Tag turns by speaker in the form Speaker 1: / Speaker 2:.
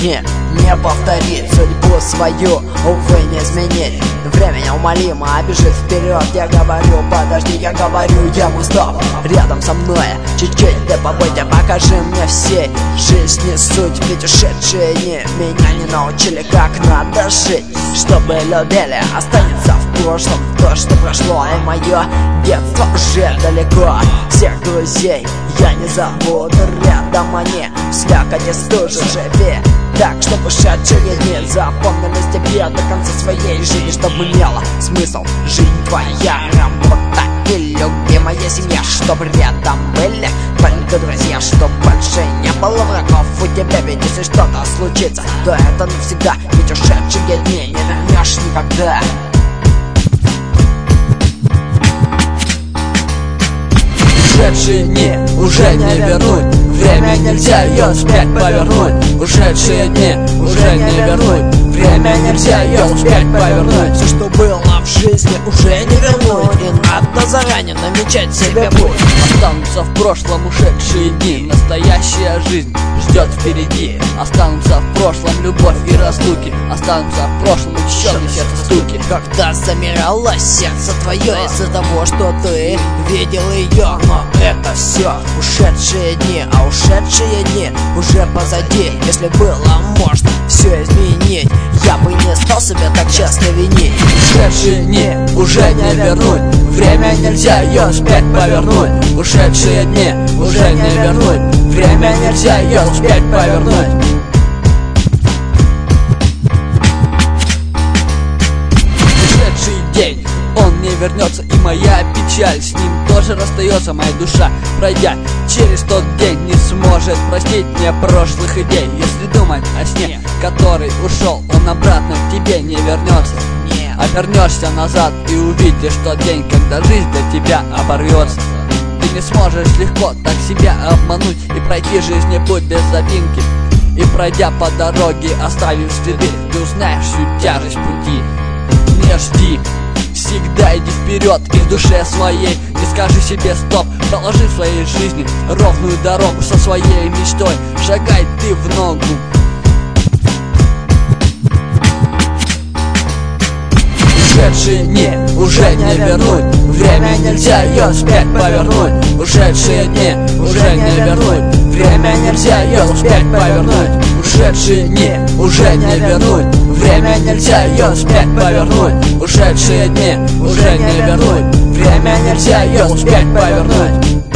Speaker 1: дни не повторить судьбу свою, увы, не изменить. Время неумолимо бежит вперед. Я говорю, подожди, я говорю ему стоп. Рядом со мной, чуть-чуть ты побудь, покажи мне всей жизни суть. Ведь ушедшие дни меня не научили, как надо жить. Чтобы любили, останется в прошлом то, что прошло. И мое детство уже далеко. Всех друзей я не забуду, рядом они в слякоти стужи живи. Так, чтобы ушедшие дни запомнились тебе до конца своей жизни, чтобы имела смысл жизнь твоя, работа и любимая семья, чтобы рядом были только друзья, чтобы больше не было врагов у тебя. Ведь если что-то случится, то это навсегда, ведь ушедшие дни не вернешь никогда.
Speaker 2: Ушедшие дни уже не вернуть, время нельзя ее вспять повернуть. Ушедшие дни уже не вернуть, время нельзя ее вспять повернуть.
Speaker 1: Все, что было в жизни, уже не вернуть, и надо заранее намечать себе путь.
Speaker 2: Останутся в прошлом ушедшие дни, настоящая жизнь ждет впереди. Останутся в прошлом любовь и разлуки, останутся в прошлом учащенные сердце стуки.
Speaker 1: Когда замирало сердце твое из-за того, что ты видел ее, но это все ушедшие дни, а ушедшие дни уже позади. Если было можно все изменить, я бы не стал себя так часто винить.
Speaker 2: Ушедшие дни уже не вернуть, время нельзя ее вспять повернуть. Ушедшие дни уже не вернуть, время нельзя ее вспять повернуть. Ушедший день, он не вернется, и моя печаль с ним тоже расстается. Моя душа, пройдя через тот день, не сможет простить мне прошлых идей. Если думать о сне, который ушел, он обратно к тебе не вернется. Обернешься назад и увидишь тот день, когда жизнь для тебя оборвется. Ты не сможешь легко так себя обмануть и пройти жизни путь без запинки. И пройдя по дороге, оставив следы, ты узнаешь всю тяжесть пути. Не жди, всегда иди вперед и в душе своей не скажи себе стоп. Проложи в своей жизни ровную дорогу со своей мечтой, шагай ты в ногу. Ушедшие дни уже не вернуть, время нельзя ее вспять повернуть. Ушедшие дни уже не вернуть, время нельзя ее вспять повернуть. Ушедшие дни уже не вернуть, время нельзя ее вспять повернуть. Ушедшие дни уже не вернуть, время нельзя ее вспять повернуть.